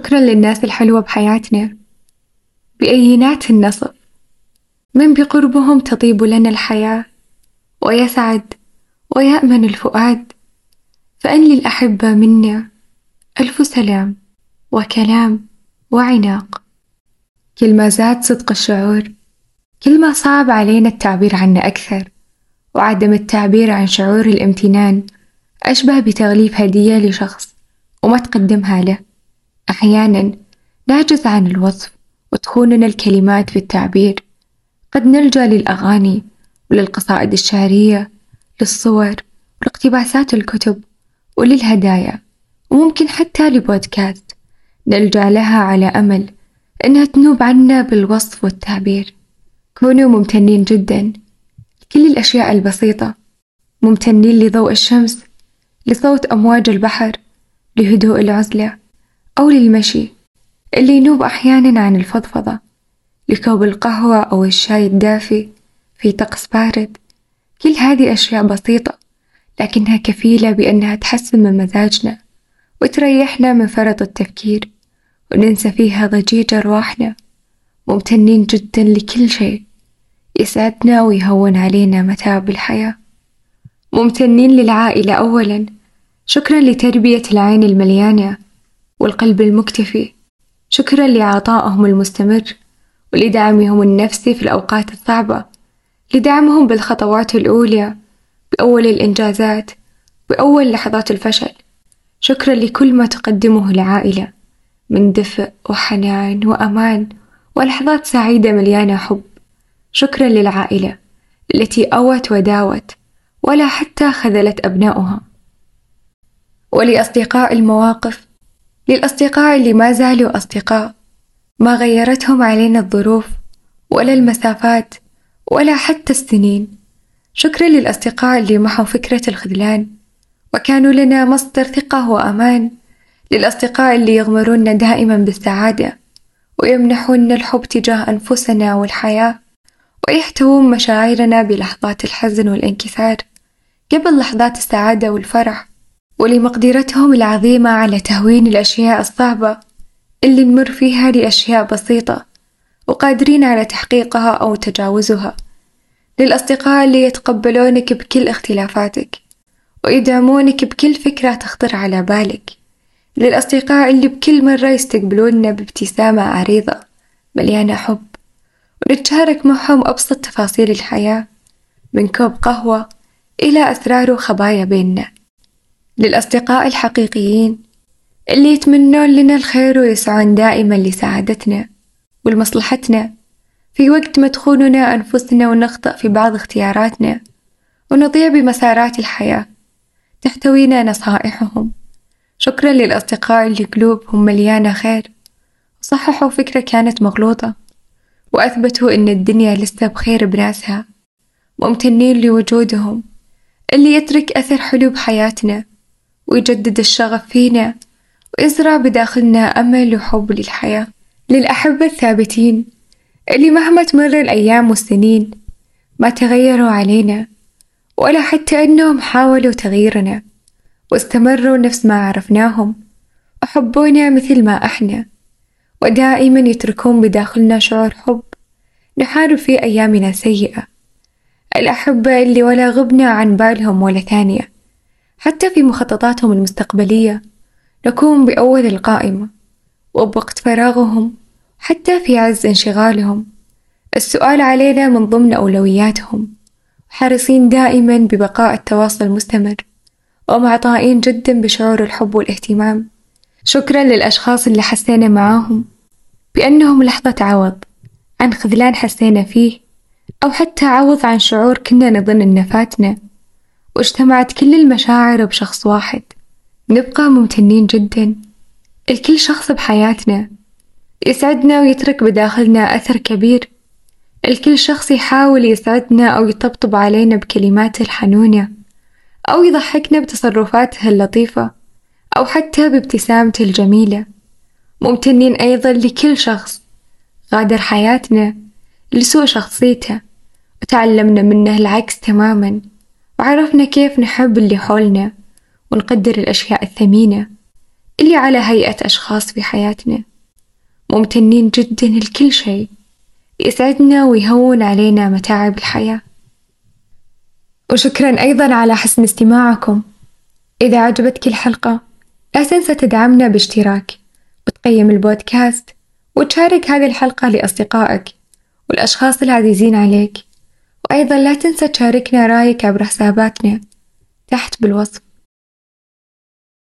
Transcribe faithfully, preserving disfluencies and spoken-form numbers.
شكرا للناس الحلوة بحياتنا بأينات النصف، من بقربهم تطيب لنا الحياة ويسعد ويأمن الفؤاد. فإن للأحبة منا ألف سلام وكلام وعناق. كل ما زاد صدق الشعور كل ما صعب علينا التعبير عنه أكثر، وعدم التعبير عن شعور الامتنان أشبه بتغليف هدية لشخص وما تقدمها له. أحيانا نعجز عن الوصف وتخوننا الكلمات في التعبير، قد نلجأ للأغاني وللقصائد الشعرية، للصور ولاقتباسات الكتب وللهدايا، وممكن حتى لبودكاست نلجأ لها على أمل إنها تنوب عنا بالوصف والتعبير. كونوا ممتنين جدا لكل الأشياء البسيطة، ممتنين لضوء الشمس، لصوت أمواج البحر، لهدوء العزلة، أو للمشي اللي ينوب أحيانا عن الفضفضة، لكوب القهوة أو الشاي الدافي في طقس بارد. كل هذه أشياء بسيطة لكنها كفيلة بأنها تحسن من مزاجنا وتريحنا من فرط التفكير وننسى فيها ضجيج أرواحنا. ممتنين جدا لكل شيء يسعدنا ويهون علينا متاعب الحياة. ممتنين للعائلة أولا، شكرا لتربية العين المليانة والقلب المكتفي، شكرا لعطائهم المستمر ولدعمهم النفسي في الأوقات الصعبة، لدعمهم بالخطوات الأولى، بأول الإنجازات، بأول لحظات الفشل. شكرا لكل ما تقدمه العائلة من دفء وحنان وأمان ولحظات سعيدة مليانة حب. شكرا للعائلة التي أوت وداوت ولا حتى خذلت أبنائها. ولأصدقاء المواقف، للأصدقاء اللي ما زالوا أصدقاء، ما غيرتهم علينا الظروف ولا المسافات ولا حتى السنين. شكرا للأصدقاء اللي محوا فكرة الخذلان وكانوا لنا مصدر ثقة وأمان، للأصدقاء اللي يغمروننا دائما بالسعادة ويمنحوننا الحب تجاه أنفسنا والحياة، ويحتوون مشاعرنا بلحظات الحزن والانكسار قبل لحظات السعادة والفرح، ولمقدرتهم العظيمة على تهوين الأشياء الصعبة اللي نمر فيها لأشياء بسيطة وقادرين على تحقيقها أو تجاوزها. للأصدقاء اللي يتقبلونك بكل اختلافاتك ويدعمونك بكل فكرة تخطر على بالك. للأصدقاء اللي بكل مرة يستقبلوننا بابتسامة عريضة مليانة حب ونتشارك معهم أبسط تفاصيل الحياة، من كوب قهوة إلى أسرار وخبايا بيننا. للأصدقاء الحقيقيين اللي يتمنون لنا الخير ويسعون دائما لسعادتنا ولمصلحتنا في وقت ما تخوننا أنفسنا ونخطئ في بعض اختياراتنا ونضيع بمسارات الحياة، تحتوينا نصائحهم. شكرا للأصدقاء اللي قلوبهم مليانة خير وصححوا فكرة كانت مغلوطة وأثبتوا إن الدنيا لسه بخير بناسها. ممتنين لوجودهم اللي يترك أثر حلو بحياتنا ويجدد الشغف فينا ويزرع بداخلنا أمل وحب للحياة. للأحبة الثابتين اللي مهما تمر الأيام والسنين ما تغيروا علينا ولا حتى أنهم حاولوا تغييرنا واستمروا نفس ما عرفناهم وحبونا مثل ما إحنا، ودائما يتركون بداخلنا شعور حب نحارب في أيامنا سيئة. الأحبة اللي ولا غبنا عن بالهم ولا ثانية، حتى في مخططاتهم المستقبلية نكون بأول القائمة، وبوقت فراغهم حتى في عز انشغالهم السؤال علينا من ضمن أولوياتهم، حريصين دائما ببقاء التواصل المستمر ومعطائين جدا بشعور الحب والاهتمام. شكرا للأشخاص اللي حسينا معاهم بأنهم لحظة عوض عن خذلان حسينا فيه، أو حتى عوض عن شعور كنا نظن إنه فاتنا، واجتمعت كل المشاعر بشخص واحد. نبقى ممتنين جدا لكل شخص بحياتنا يسعدنا ويترك بداخلنا أثر كبير، الكل شخص يحاول يسعدنا أو يطبطب علينا بكلماته الحنونة أو يضحكنا بتصرفاته اللطيفة أو حتى بابتسامته الجميلة. ممتنين أيضا لكل شخص غادر حياتنا لسوء شخصيته وتعلمنا منه العكس تماما، وعرفنا كيف نحب اللي حولنا ونقدر الأشياء الثمينة اللي على هيئة أشخاص في حياتنا، ممتنين جدا لكل شيء يسعدنا ويهون علينا متاعب الحياة. وشكرا أيضا على حسن استماعكم. إذا عجبتك الحلقة لا تنسى تدعمنا باشتراك وتقيم البودكاست وتشارك هذه الحلقة لأصدقائك والأشخاص العزيزين عليك، وأيضا لا تنسى تشاركنا رأيك عبر حساباتنا تحت بالوصف.